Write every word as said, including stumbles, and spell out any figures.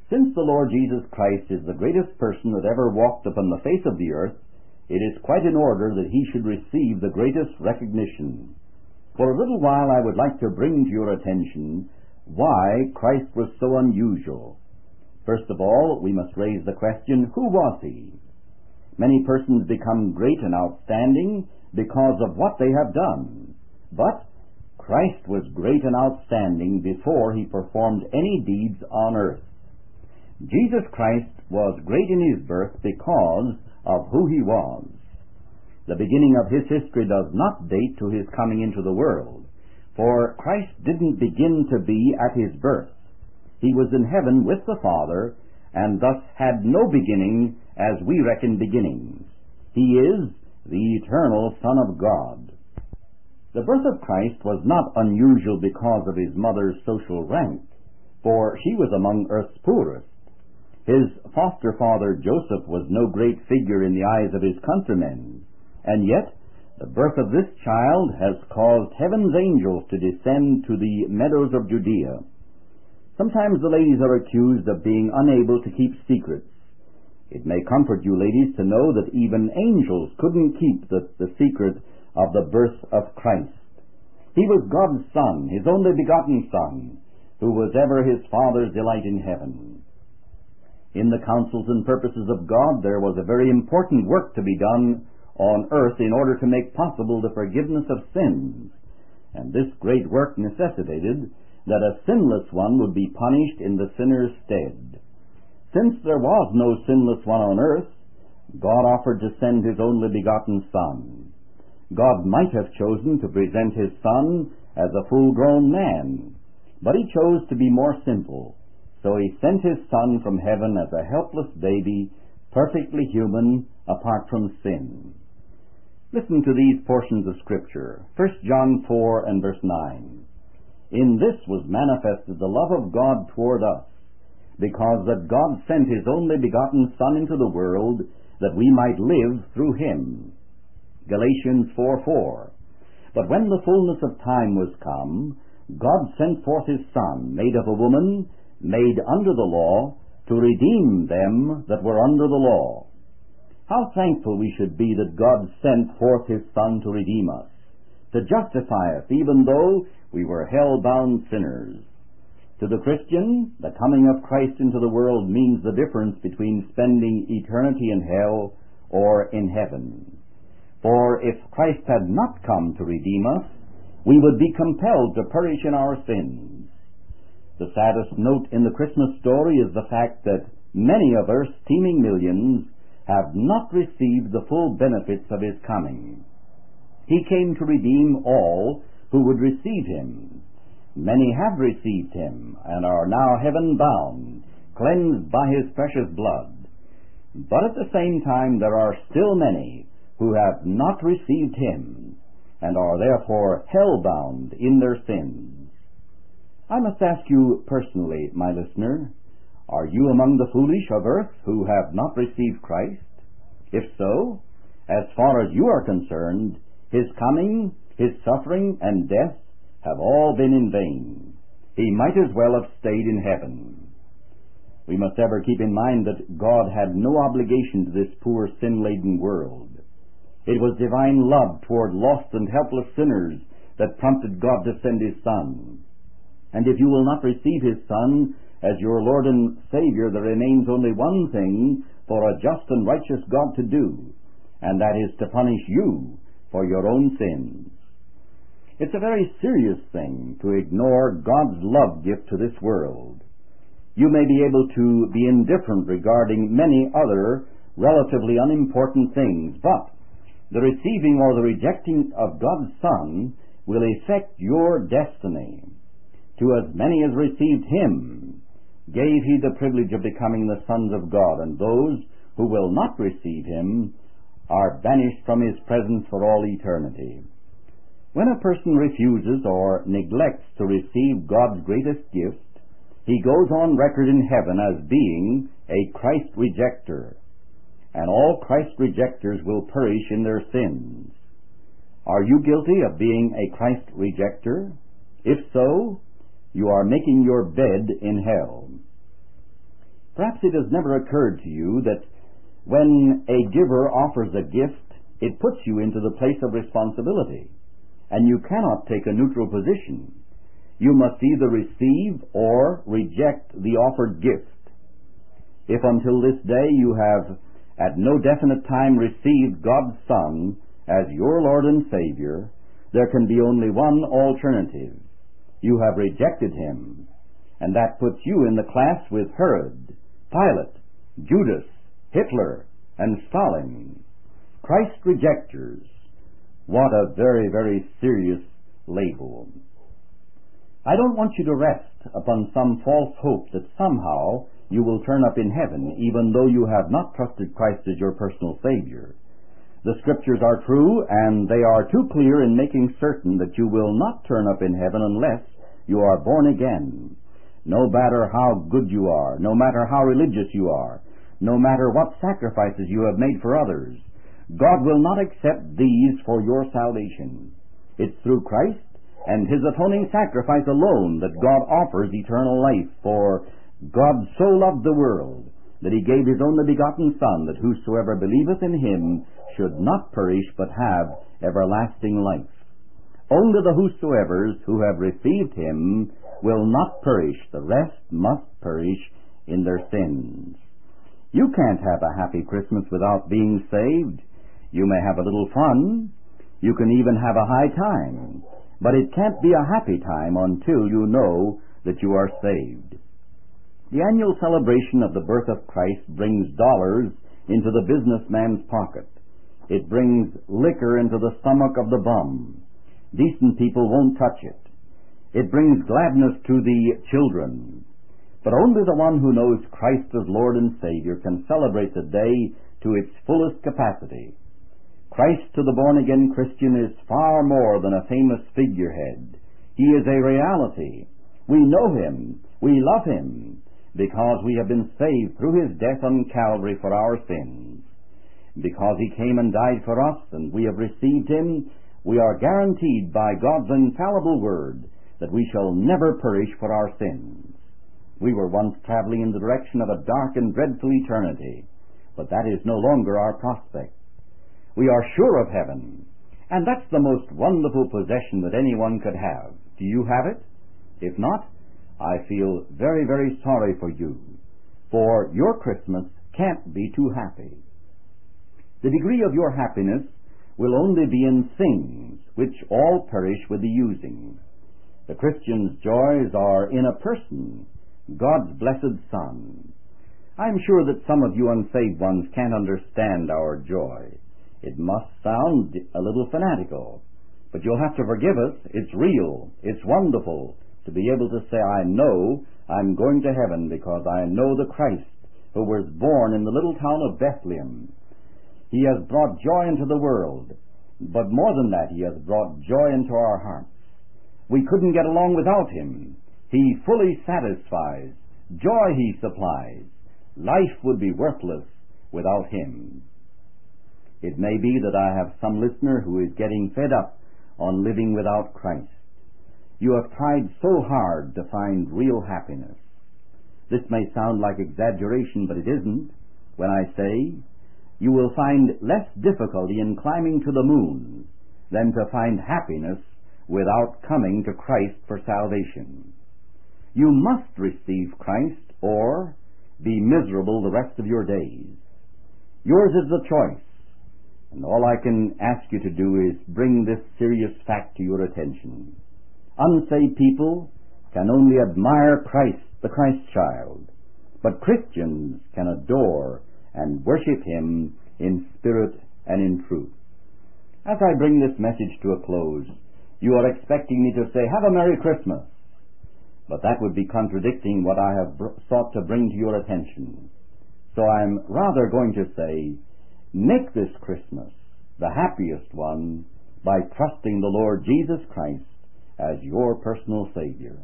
Since the Lord Jesus Christ is the greatest person that ever walked upon the face of the earth, it is quite in order that he should receive the greatest recognition. For a little while I would like to bring to your attention why Christ was so unusual. First of all, we must raise the question, who was he? Many persons become great and outstanding because of what they have done. But Christ was great and outstanding before he performed any deeds on earth. Jesus Christ was great in his birth because of who he was. The beginning of his history does not date to his coming into the world, for Christ didn't begin to be at his birth. He was in heaven with the Father, and thus had no beginning as we reckon beginnings. He is the eternal Son of God. The birth of Christ was not unusual because of his mother's social rank, for she was among earth's poorest. His foster father Joseph was no great figure in the eyes of his countrymen, and yet the birth of this child has caused heaven's angels to descend to the meadows of Judea. Sometimes the ladies are accused of being unable to keep secrets. It may comfort you, ladies, to know that even angels couldn't keep the, the secret of the birth of Christ. He was God's Son, his only begotten Son, who was ever his Father's delight in heaven. In the counsels and purposes of God, there was a very important work to be done on earth in order to make possible the forgiveness of sins. And this great work necessitated that a sinless one would be punished in the sinner's stead. Since there was no sinless one on earth, God offered to send his only begotten Son. God might have chosen to present his Son as a full-grown man, but he chose to be more simple. So he sent his Son from heaven as a helpless baby, perfectly human, apart from sin. Listen to these portions of Scripture. First John four and verse nine. In this was manifested the love of God toward us, because that God sent his only begotten Son into the world, that we might live through him. Galatians four four. But when the fullness of time was come, God sent forth his Son, made of a woman, made under the law, to redeem them that were under the law. How thankful we should be that God sent forth his Son to redeem us, to justify us, even though we were hell-bound sinners. To the Christian, the coming of Christ into the world means the difference between spending eternity in hell or in heaven. For if Christ had not come to redeem us, we would be compelled to perish in our sins. The saddest note in the Christmas story is the fact that many of Earth's teeming millions have not received the full benefits of his coming. He came to redeem all who would receive him. Many have received him and are now heaven-bound, cleansed by his precious blood. But at the same time there are still many who have not received him and are therefore hell-bound in their sins. I must ask you personally, my listener, are you among the foolish of earth who have not received Christ? If so, as far as you are concerned, his coming, his suffering, and death have all been in vain. He might as well have stayed in heaven. We must ever keep in mind that God had no obligation to this poor sin-laden world. It was divine love toward lost and helpless sinners that prompted God to send his Son. And if you will not receive his Son as your Lord and Savior, there remains only one thing for a just and righteous God to do, and that is to punish you for your own sins. It's a very serious thing to ignore God's love gift to this world. You may be able to be indifferent regarding many other relatively unimportant things, but the receiving or the rejecting of God's Son will affect your destiny. To as many as received him gave he the privilege of becoming the sons of God, and those who will not receive him are banished from his presence for all eternity. When a person refuses or neglects to receive God's greatest gift, he goes on record in heaven as being a Christ rejecter, and all Christ rejecters will perish in their sins. Are you guilty of being a Christ rejecter? If so, you are making your bed in hell. Perhaps it has never occurred to you that when a giver offers a gift, it puts you into the place of responsibility, and you cannot take a neutral position. You must either receive or reject the offered gift. If until this day you have at no definite time received God's Son as your Lord and Savior, there can be only one alternative. You have rejected Him, and that puts you in the class with Herod, Pilate, Judas, Hitler, and Stalin. Christ rejectors. What a very, very serious label. I don't want you to rest upon some false hope that somehow you will turn up in heaven, even though you have not trusted Christ as your personal Savior. The Scriptures are true, and they are too clear in making certain that you will not turn up in heaven unless you are born again. No matter how good you are, no matter how religious you are, no matter what sacrifices you have made for others, God will not accept these for your salvation. It's through Christ and His atoning sacrifice alone that God offers eternal life, for God so loved the world that He gave His only begotten Son, that whosoever believeth in Him should not perish but have everlasting life. Only the whosoevers who have received Him will not perish. The rest must perish in their sins. You can't have a happy Christmas without being saved. You may have a little fun. You can even have a high time. But it can't be a happy time until you know that you are saved. The annual celebration of the birth of Christ brings dollars into the businessman's pocket. It brings liquor into the stomach of the bum. Decent people won't touch it. It brings gladness to the children. But only the one who knows Christ as Lord and Savior can celebrate the day to its fullest capacity. Christ to the born-again Christian is far more than a famous figurehead. He is a reality. We know Him. We love Him because we have been saved through His death on Calvary for our sins. Because He came and died for us and we have received Him, we are guaranteed by God's infallible word that we shall never perish for our sins. We were once traveling in the direction of a dark and dreadful eternity, but that is no longer our prospect. We are sure of heaven, and that's the most wonderful possession that anyone could have. Do you have it? If not, I feel very, very sorry for you, for your Christmas can't be too happy. The degree of your happiness will only be in things which all perish with the using. The Christian's joys are in a person, God's blessed Son. I'm sure that some of you unsaved ones can't understand our joy. It must sound a little fanatical, but you'll have to forgive us. It's real. It's wonderful to be able to say, I know I'm going to heaven because I know the Christ who was born in the little town of Bethlehem. He has brought joy into the world, but more than that, He has brought joy into our hearts. We couldn't get along without Him. He fully satisfies. Joy He supplies. Life would be worthless without Him. It may be that I have some listener who is getting fed up on living without Christ. You have tried so hard to find real happiness. This may sound like exaggeration, but it isn't when I say you will find less difficulty in climbing to the moon than to find happiness without coming to Christ for salvation. You must receive Christ or be miserable the rest of your days. Yours is the choice, and all I can ask you to do is bring this serious fact to your attention. Unsaved people can only admire Christ, the Christ child, but Christians can adore and worship Him in spirit and in truth. As I bring this message to a close, you are expecting me to say, have a Merry Christmas. But that would be contradicting what I have br- sought to bring to your attention. So I'm rather going to say, make this Christmas the happiest one by trusting the Lord Jesus Christ as your personal Savior.